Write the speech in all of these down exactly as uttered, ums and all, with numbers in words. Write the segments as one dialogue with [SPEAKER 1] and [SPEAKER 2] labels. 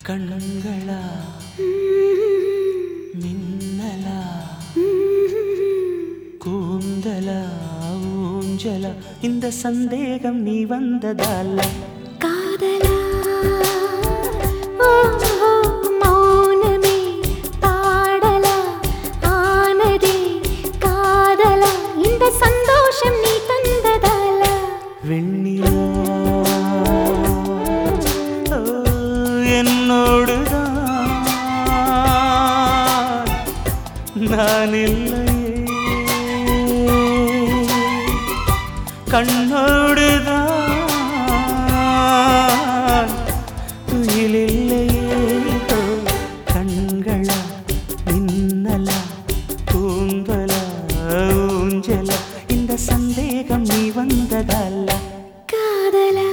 [SPEAKER 1] கண்களா மின்னலா கூந்தலா ஊஞ்சலா இந்த சந்தேகம் நீ வந்ததால
[SPEAKER 2] காதலா ஓ மௌனமே பாடலா ஆனதே காதலா இந்த சந்தோஷம் நீ தந்ததால
[SPEAKER 1] வெண்ணிலா என்னோடுதான் நான் இல்லையே கண்ணோடுதான் துயிலில்லையே கண்களா மின்னலா கூந்தலா ஊஞ்சலா இந்த சந்தேகம் நீ வந்ததல்ல
[SPEAKER 2] காதலா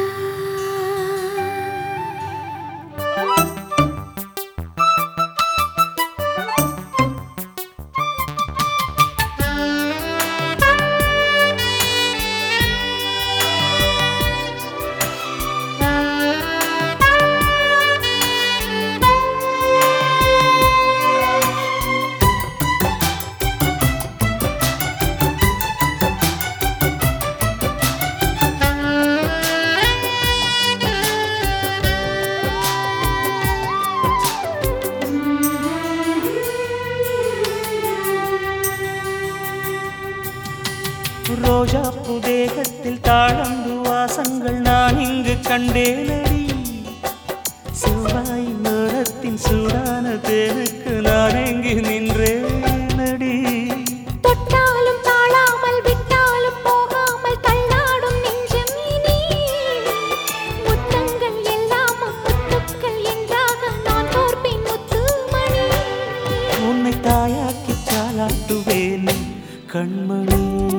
[SPEAKER 1] ரோஜா புதேகத்தில் தாழம்பு வாசங்கள் நான் இங்கு கண்டேனடி செவ்வாய் நேரத்தின் சூடான தேனுக்கு நான் எங்கு நின்றேனடி
[SPEAKER 2] தொட்டாலும் தாழாமல் விட்டாலும் போகாமல் தள்ளாடும் நெஞ்சம் இனி முத்தங்கள் எல்லாம் முத்துக்கள் என்றாக நான் தோற்பேன் முத்துமணி
[SPEAKER 1] உன்னை தாயாக்கி தாளாட்டுவேன் கண்மணி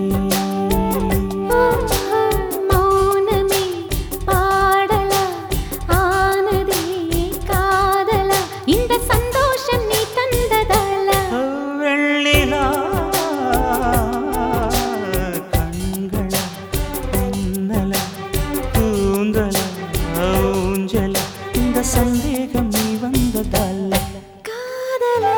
[SPEAKER 2] மௌனமே பாடலா ஆனதே காதலா இந்த சந்தோஷம் நீ தந்ததால
[SPEAKER 1] வெள்ளிலா கண்களா மின்னலா கூந்தலா ஊஞ்சலா இந்த சந்தேகம் நீ வந்ததல்ல
[SPEAKER 2] காதலா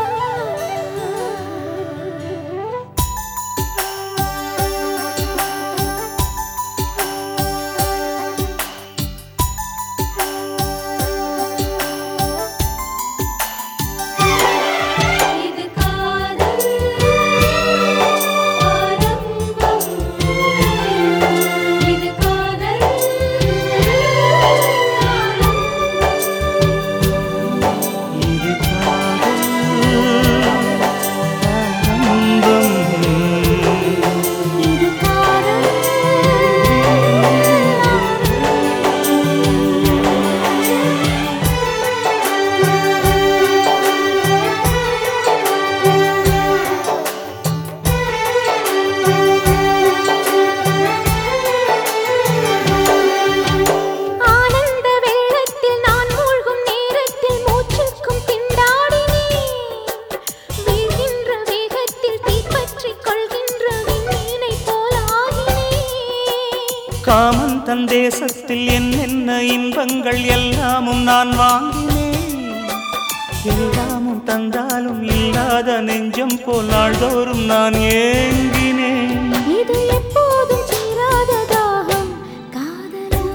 [SPEAKER 1] காமன் தன் தேசத்தில் என்னென்ன இன்பங்கள் எல்லாமும் நான் வாங்கினேன் எல்லாமும் தந்தாலும் இல்லாத நெஞ்சம் போல் நாள்தோறும் நான் ஏங்கினேன்
[SPEAKER 2] இது எப்போதும் தீராத தாகம் காதலா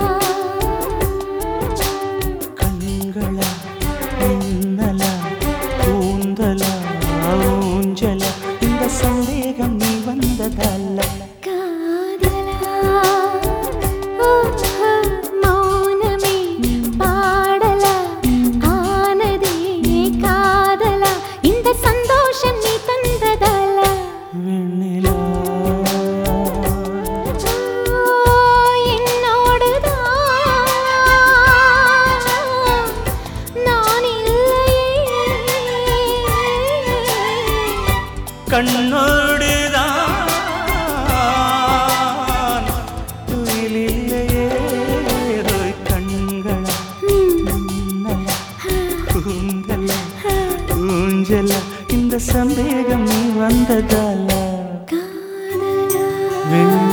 [SPEAKER 1] கண்களா மின்னலா கூந்தலா ஊஞ்சலா இந்த சந்தேகம் நீ வந்ததல்ல
[SPEAKER 2] மௌனமே பாடலா ஆனதே காதலா இந்த சந்தோஷம் நீ தந்ததால
[SPEAKER 1] வெண்ணிலா
[SPEAKER 2] என்னோடுதான் நான் இல்லையே
[SPEAKER 1] கண்ணோடுதான் துயிலில்லையே கண்களா மின்னலா கூந்தலா ஊஞ்சலா இந்த சந்தேகம் நீ வந்ததால
[SPEAKER 2] காதலா
[SPEAKER 1] வெண்ணிலா